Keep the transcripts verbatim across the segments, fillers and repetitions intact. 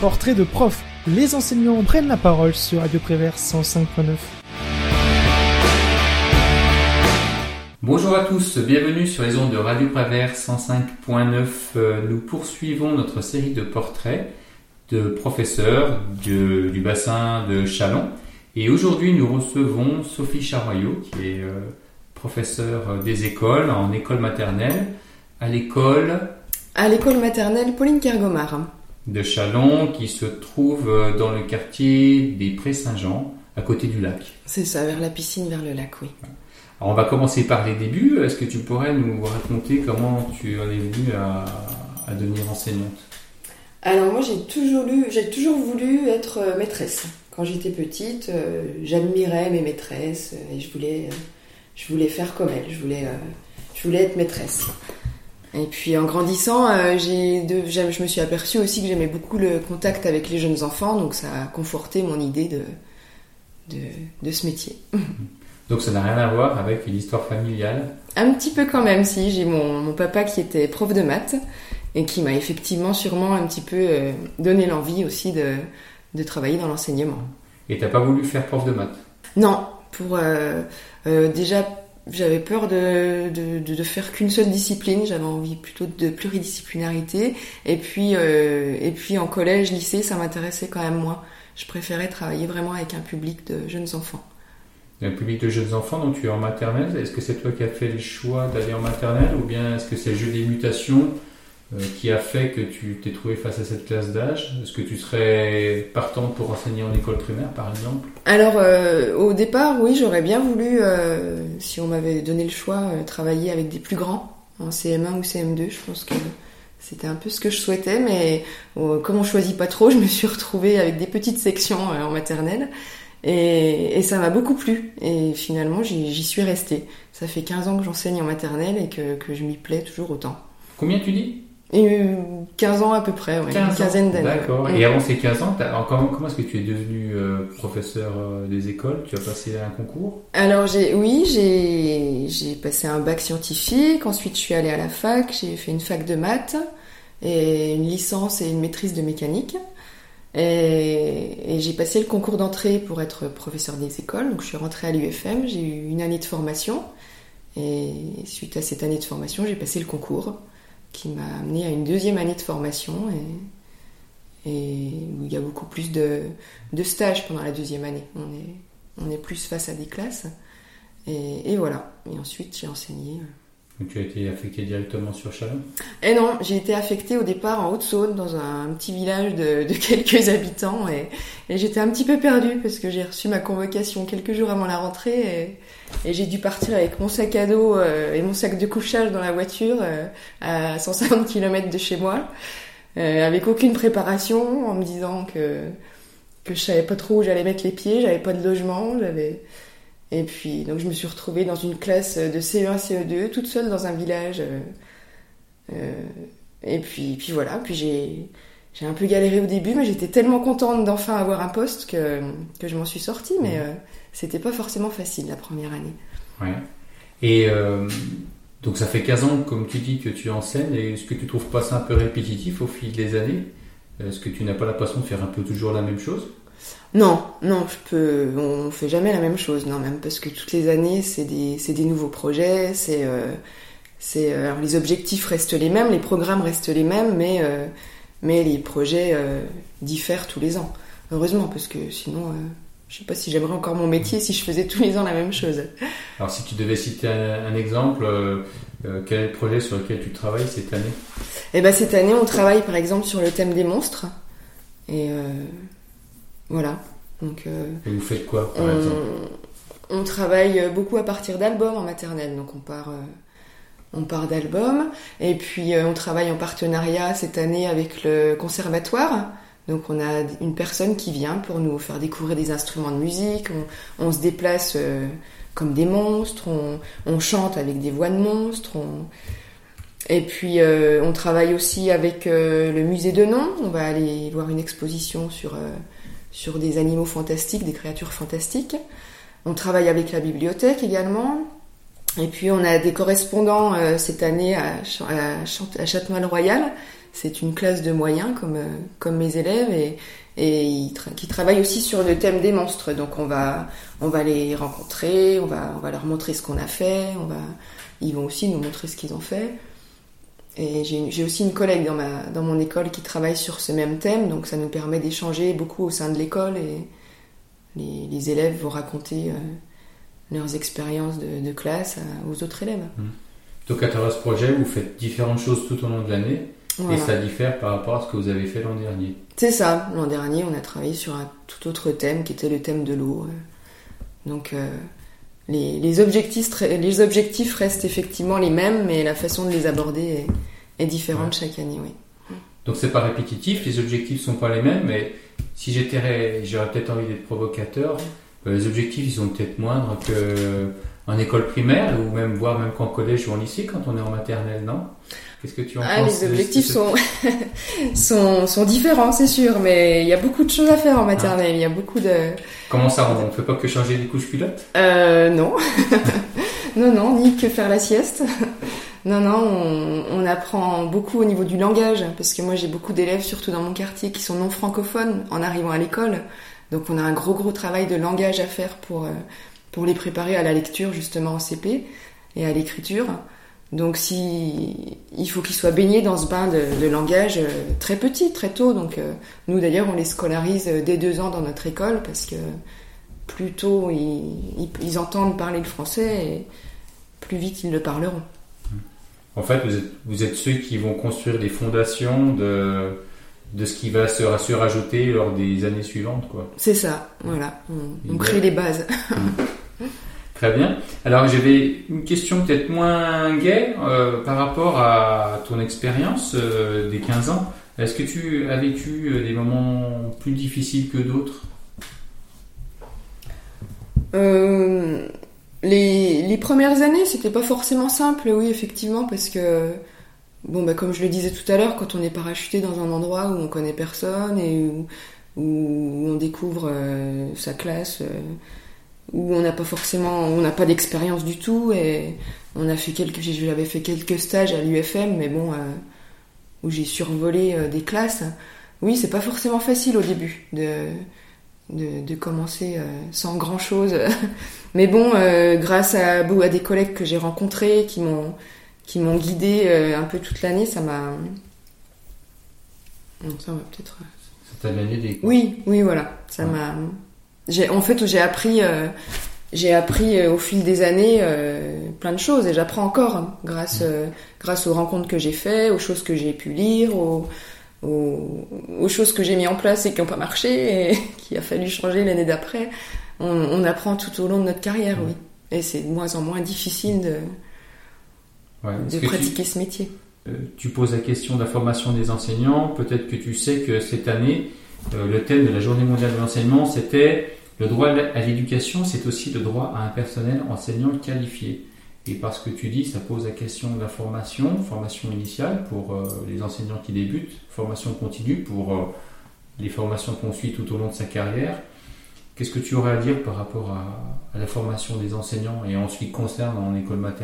Portrait de prof. Les enseignants prennent la parole sur Radio Prévert cent cinq point neuf. Bonjour à tous, bienvenue sur les ondes de Radio Prévert cent cinq point neuf. Nous poursuivons notre série de portraits de professeurs de, du bassin de Châlons. Et aujourd'hui, nous recevons Sophie Charroyot, qui est euh, professeure des écoles, en école maternelle, à l'école... À l'école maternelle Pauline Kergomar. De Châlons, qui se trouve dans le quartier des Prés-Saint-Jean, à côté du lac. C'est ça, vers la piscine, vers le lac, oui. Alors, on va commencer par les débuts. Est-ce que tu pourrais nous raconter comment tu en es venue à, à devenir enseignante ? Alors moi, j'ai toujours, lu, j'ai toujours voulu être maîtresse. Quand j'étais petite, euh, j'admirais mes maîtresses et je voulais, euh, je voulais faire comme elles. Je voulais, euh, je voulais être maîtresse. Et puis en grandissant, euh, j'ai de, je me suis aperçue aussi que j'aimais beaucoup le contact avec les jeunes enfants, donc ça a conforté mon idée de, de, de ce métier. Donc ça n'a rien à voir avec l'histoire familiale ? Un petit peu quand même, si. J'ai mon, mon papa qui était prof de maths et qui m'a effectivement sûrement un petit peu euh, donné l'envie aussi de, de travailler dans l'enseignement. Et t'as pas voulu faire prof de maths ? Non, pour euh, euh, déjà... J'avais peur de, de, de, de faire qu'une seule discipline, j'avais envie plutôt de pluridisciplinarité. Et puis, euh, et puis en collège, lycée, ça m'intéressait quand même moins. Je préférais travailler vraiment avec un public de jeunes enfants. Un public de jeunes enfants, donc tu es en maternelle. Est-ce que c'est toi qui as fait le choix d'aller en maternelle ou bien est-ce que c'est le jeu des mutations euh, qui a fait que tu t'es trouvé face à cette classe d'âge ? Est-ce que tu serais partante pour enseigner en école primaire, par exemple ? Alors, euh, au départ, oui, j'aurais bien voulu, euh, si on m'avait donné le choix, euh, travailler avec des plus grands, en C M un ou C M deux. Je pense que c'était un peu ce que je souhaitais, mais euh, comme on choisit pas trop, je me suis retrouvée avec des petites sections euh, en maternelle. Et, et ça m'a beaucoup plu. Et finalement, j'y, j'y suis restée. Ça fait quinze ans que j'enseigne en maternelle et que, que je m'y plais toujours autant. Combien tu dis ? Et quinze ans à peu près, ouais, une quinzaine d'années. D'accord. Ouais. Et avant ces quinze ans, comment, comment est-ce que tu es devenue euh, professeur euh, des écoles ? Tu as passé un concours ? Alors j'ai, oui, j'ai, j'ai passé un bac scientifique. Ensuite, je suis allée à la fac. J'ai fait une fac de maths et une licence et une maîtrise de mécanique. Et, et j'ai passé le concours d'entrée pour être professeur des écoles. Donc je suis rentrée à l'U F M. J'ai eu une année de formation et suite à cette année de formation, j'ai passé le concours, qui m'a amené à une deuxième année de formation et, et où il y a beaucoup plus de, de stages pendant la deuxième année. On est, on est plus face à des classes et, et voilà. Et ensuite, j'ai enseigné. Donc tu as été affectée directement sur Châlons ? Et non, j'ai été affectée au départ en Haute-Saône, dans un petit village de, de quelques habitants et, et j'étais un petit peu perdue parce que j'ai reçu ma convocation quelques jours avant la rentrée et, et j'ai dû partir avec mon sac à dos euh, et mon sac de couchage dans la voiture euh, à cent cinquante kilomètres de chez moi, euh, avec aucune préparation, en me disant que, que je savais pas trop où j'allais mettre les pieds, j'avais pas de logement, j'avais... Et puis, donc je me suis retrouvée dans une classe de C E un, C E deux, toute seule dans un village. Euh, euh, et puis, puis voilà, puis j'ai, j'ai un peu galéré au début, mais j'étais tellement contente d'enfin avoir un poste que, que je m'en suis sortie, mais euh, c'était pas forcément facile la première année. Ouais. Et euh, donc ça fait quinze ans, comme tu dis, que tu enseignes, et est-ce que tu trouves pas ça un peu répétitif au fil des années ? Est-ce que tu n'as pas l'impression de faire un peu toujours la même chose ? Non, non, je peux. On fait jamais la même chose, non, même parce que toutes les années, c'est des, c'est des nouveaux projets, c'est, euh, c'est. Alors les objectifs restent les mêmes, les programmes restent les mêmes, mais euh, mais les projets euh, diffèrent tous les ans. Heureusement, parce que sinon, euh, je sais pas si j'aimerais encore mon métier si je faisais tous les ans la même chose. Alors, si tu devais citer un, un exemple, euh, euh, quel est le projet sur lequel tu travailles cette année ? Eh ben cette année, on travaille par exemple sur le thème des monstres, et euh, voilà. Donc, euh, et vous faites quoi, par on, exemple ? On travaille beaucoup à partir d'albums en maternelle, donc on part, euh, on part d'albums, et puis euh, on travaille en partenariat cette année avec le conservatoire. Donc on a une personne qui vient pour nous faire découvrir des instruments de musique, on, on se déplace euh, comme des monstres, on, on chante avec des voix de monstres, on... et puis euh, on travaille aussi avec euh, le musée de Nons, on va aller voir une exposition sur... Euh, sur des animaux fantastiques, des créatures fantastiques. On travaille avec la bibliothèque également. Et puis on a des correspondants euh, cette année à, Ch- à, Ch- à Châtenois-le-Royal. c'est une classe de moyens comme, comme mes élèves et, et ils tra- qui travaillent aussi sur le thème des monstres. Donc on va, on va les rencontrer, on va, on va leur montrer ce qu'on a fait, on va, ils vont aussi nous montrer ce qu'ils ont fait. Et j'ai, j'ai aussi une collègue dans, ma, dans mon école qui travaille sur ce même thème, donc ça nous permet d'échanger beaucoup au sein de l'école et les, les élèves vont raconter euh, leurs expériences de, de classe à, aux autres élèves. Mmh. Donc à travers ce projet, vous faites différentes choses tout au long de l'année voilà. Et ça diffère par rapport à ce que vous avez fait l'an dernier. C'est ça, l'an dernier on a travaillé sur un tout autre thème qui était le thème de l'eau. Donc euh, les, les, objectifs, les objectifs restent effectivement les mêmes, mais la façon de les aborder est, est différente ouais. chaque année. Oui. Donc c'est pas répétitif, les objectifs sont pas les mêmes, mais si j'étais, j'aurais peut-être envie d'être provocateur, les objectifs ils sont peut-être moindres qu'en école primaire, ou même voire même qu'en collège ou en lycée quand on est en maternelle, non ? Qu'est-ce que tu en ah, penses ? Les objectifs sont, sont, sont différents, c'est sûr, mais il y a beaucoup de choses à faire en maternelle. Ah. Il y a beaucoup de. Comment ça, on ne fait pas que changer les couches culottes ? Euh, non. non, non, ni que faire la sieste. Non, non, on, on apprend beaucoup au niveau du langage, parce que moi j'ai beaucoup d'élèves, surtout dans mon quartier, qui sont non francophones en arrivant à l'école. Donc on a un gros gros travail de langage à faire pour, pour les préparer à la lecture justement en C P et à l'écriture. Donc si il faut qu'ils soient baignés dans ce bain de, de langage très petit, très tôt. Donc euh, nous d'ailleurs on les scolarise dès deux ans dans notre école parce que plus tôt ils, ils, ils entendent parler le français et plus vite ils le parleront. En fait, vous êtes, vous êtes ceux qui vont construire les fondations de, de ce qui va se, se rajouter lors des années suivantes, quoi. C'est ça, voilà. On, on crée les bases. Très bien. Alors, j'avais une question peut-être moins gaie euh, par rapport à ton expérience euh, des quinze ans. Est-ce que tu as vécu des moments plus difficiles que d'autres ? Euh... Les, les premières années, c'était pas forcément simple, oui, effectivement, parce que, bon, bah, comme je le disais tout à l'heure, quand on est parachuté dans un endroit où on connaît personne et où, où on découvre euh, sa classe, euh, où on n'a pas forcément, on n'a pas d'expérience du tout, et on a fait quelques, j'avais fait quelques stages à l'U F M, mais bon, euh, où j'ai survolé euh, des classes. Oui, c'est pas forcément facile au début de. De, de commencer euh, sans grand chose. Mais bon, euh, grâce à, à des collègues que j'ai rencontrés, qui m'ont, qui m'ont guidée euh, un peu toute l'année, ça m'a. Ça va peut-être. Ça t'a gagné des. Oui, oui, voilà. Ça ouais. m'a. J'ai, en fait, j'ai appris, euh, j'ai appris euh, au fil des années euh, plein de choses et j'apprends encore hein, grâce, euh, grâce aux rencontres que j'ai faites, aux choses que j'ai pu lire, aux. Aux, aux choses que j'ai mis en place et qui n'ont pas marché et qu'il a fallu changer l'année d'après. On, on apprend tout au long de notre carrière, oui. Et c'est de moins en moins difficile de, ouais, de pratiquer tu, ce métier. Euh, tu poses la question de la formation des enseignants. Peut-être que tu sais que cette année, euh, le thème de la Journée mondiale de l'enseignement, c'était le droit à l'éducation, c'est aussi le droit à un personnel enseignant qualifié. Et parce que tu dis, ça pose la question de la formation, formation initiale pour euh, les enseignants qui débutent, formation continue pour euh, les formations qu'on suit tout au long de sa carrière. Qu'est-ce que tu aurais à dire par rapport à, à la formation des enseignants et en ce qui concerne en école maternelle ?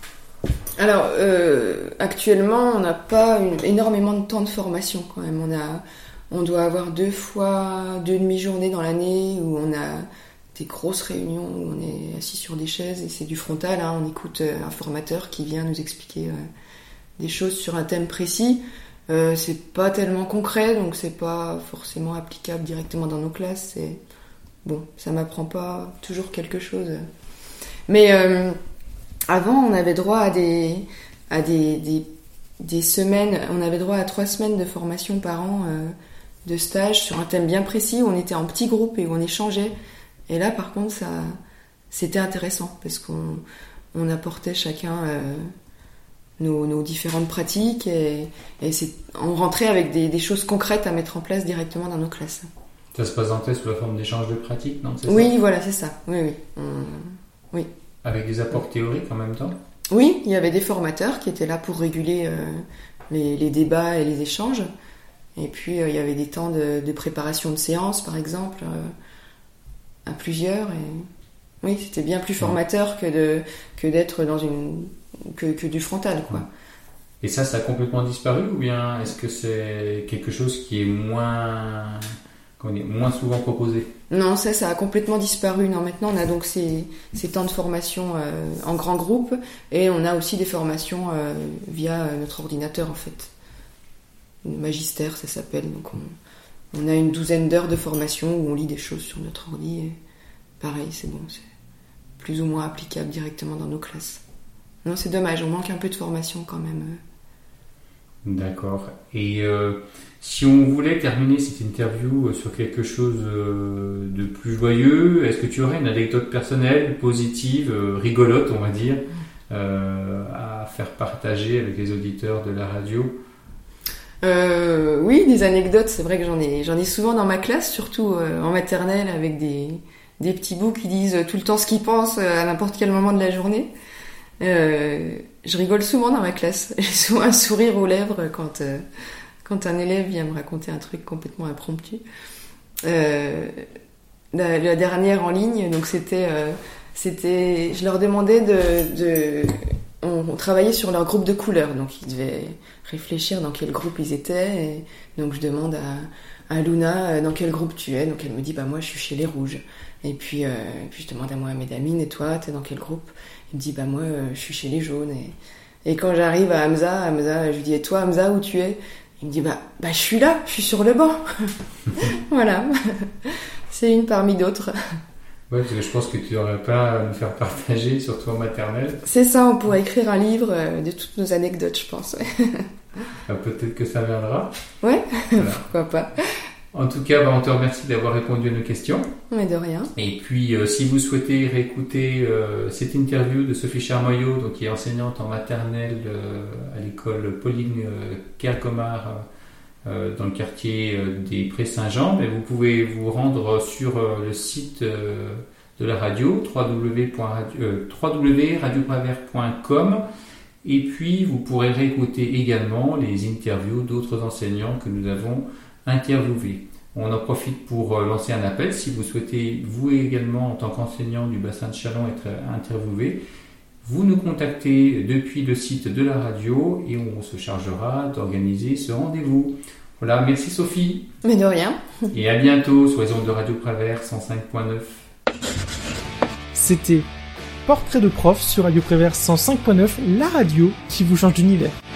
Alors, euh, actuellement, on n'a pas une, énormément de temps de formation quand même. On, a, on doit avoir deux fois deux demi-journées dans l'année où on a des grosses réunions où on est assis sur des chaises et c'est du frontal, hein, on écoute un formateur qui vient nous expliquer euh, des choses sur un thème précis. Euh, c'est pas tellement concret, donc c'est pas forcément applicable directement dans nos classes. C'est... Bon, ça m'apprend pas toujours quelque chose. Mais euh, avant, on avait droit à des, à des, des, des semaines, on avait droit à trois semaines de formation par an, euh, de stage sur un thème bien précis où on était en petits groupes et où on échangeait. Et là, par contre, ça, c'était intéressant parce qu'on on apportait chacun euh, nos, nos différentes pratiques et, et c'est, on rentrait avec des, des choses concrètes à mettre en place directement dans nos classes. Ça se présentait sous la forme d'échanges de pratiques, non ? C'est Oui, ça voilà, c'est ça. Oui, oui. On, oui. Avec des apports théoriques en même temps ? Oui, il y avait des formateurs qui étaient là pour réguler euh, les, les débats et les échanges. Et puis, euh, il y avait des temps de, de préparation de séance, par exemple. Euh, à plusieurs et oui c'était bien plus formateur que de que d'être dans une que, que du frontal quoi. Et ça, ça a complètement disparu ou bien est-ce que c'est quelque chose qui est moins, comment dire, moins souvent proposé? Non, ça, ça a complètement disparu. Non, maintenant, on a donc ces, ces temps de formation euh, en grand groupe et on a aussi des formations euh, via notre ordinateur, en fait. Magistère, ça s'appelle. Donc, on, on a une douzaine d'heures de formation où on lit des choses sur notre ordi et pareil, c'est bon, c'est plus ou moins applicable directement dans nos classes. Non, c'est dommage, on manque un peu de formation quand même. D'accord. Et euh, si on voulait terminer cette interview sur quelque chose de plus joyeux, est-ce que tu aurais une anecdote personnelle, positive, rigolote, on va dire, euh, à faire partager avec les auditeurs de la radio? euh, Oui, des anecdotes, c'est vrai que j'en ai, j'en ai souvent dans ma classe, surtout euh, en maternelle, avec des, des petits bouts qui disent tout le temps ce qu'ils pensent à n'importe quel moment de la journée. Euh, je rigole souvent dans ma classe. J'ai souvent un sourire aux lèvres quand, euh, quand un élève vient me raconter un truc complètement impromptu. Euh, la, la dernière en ligne, donc c'était, euh, c'était, je leur demandais de, de on, on travaillait sur leur groupe de couleurs, donc ils devaient réfléchir dans quel groupe ils étaient. Et donc je demande à, à Luna dans quel groupe tu es, donc elle me dit bah moi je suis chez les rouges. Et puis, euh, et puis je demande à Mohamed Amin, et toi t'es dans quel groupe? Il me dit bah moi euh, je suis chez les jaunes. Et, et quand j'arrive à Hamza, Hamza, je lui dis et toi Hamza où tu es? Il me dit bah bah je suis là, je suis sur le banc. Voilà, c'est une parmi d'autres. Ouais, parce que je pense que tu n'aurais pas à nous faire partager, surtout en maternelle. C'est ça, on pourrait écrire un livre de toutes nos anecdotes, je pense. Ah, peut-être que ça viendra. Ouais, voilà. Pourquoi pas. En tout cas, bah, on te remercie d'avoir répondu à nos questions. Mais de rien. Et puis, euh, si vous souhaitez réécouter euh, cette interview de Sophie Charmoyot, donc, qui est enseignante en maternelle euh, à l'école Pauline euh, Kergomar, euh, dans le quartier euh, des Prés-Saint-Jean, mais vous pouvez vous rendre sur euh, le site euh, de la radio, w w w point radio prévert point com, et puis vous pourrez réécouter également les interviews d'autres enseignants que nous avons interviewés. On en profite pour lancer un appel. Si vous souhaitez, vous également, en tant qu'enseignant du bassin de Châlons, être interviewé, vous nous contactez depuis le site de la radio et on se chargera d'organiser ce rendez-vous. Voilà, merci Sophie. Mais de rien. Et à bientôt sur les ondes de Radio Prévert cent cinq point neuf. C'était Portrait de prof sur Radio Prévert cent cinq point neuf, la radio qui vous change d'univers.